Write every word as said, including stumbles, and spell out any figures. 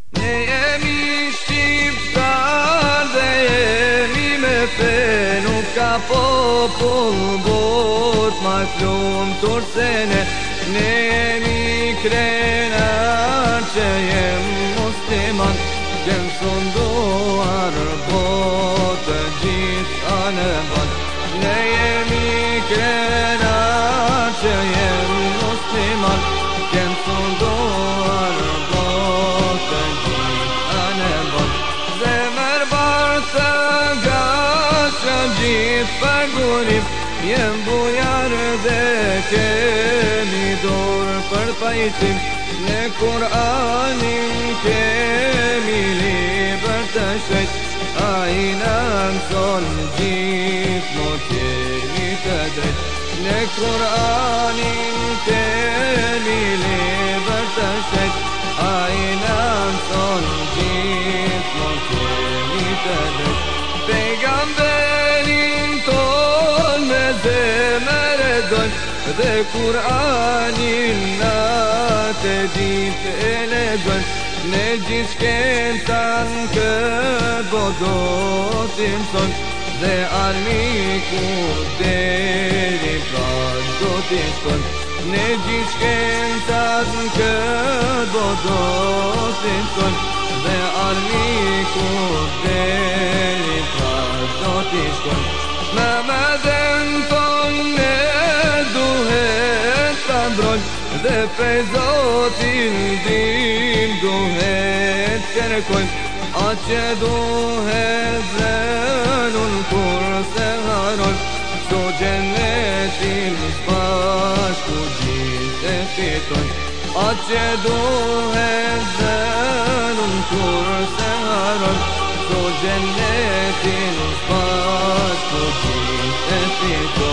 Ne jemi shqiptar dhe jemi me fe, nuk ka popull bot ma t'lumtur se ne. Ne jemi krenar që jem musliman, kem sunduar botë gjitha në ban. Ne jemi krenar që jem musliman, kem sunduar botë gjitha në ban. Zemër barë gacha gjithë pagurim, jem bujar dhe kemi dorë për pajtim. Në Kur'anin kemi liber të shejt, a i në mëson gjithë mos jemi të drejt. Në Kur'anin kemi liber të shejt, a i në mëson gjithë mos jemi të drejt. Pejgamberin ton me zemër e dojmë, dhe Kur'anin natë e ditë e lexojmë. Ne gjithë shkencan këtë bodo t'i mësojmë, dhe armiku deri prap do t'i shkojmë. Ne gjithë shkencan këtë bodo t'i mësojmë, dhe armiku deri prap do t'i shkojmë. Me me dhen ton ne duhet ta ndrojmë, dhe prej Zotin dim duhet kërkojmë. A që duhet zënun kur se harojmë, so gjennetin bashku gjithë e fitojmë. A që duhet zënun kur se harojmë, so gjennetin bashku gjithë e fitojmë.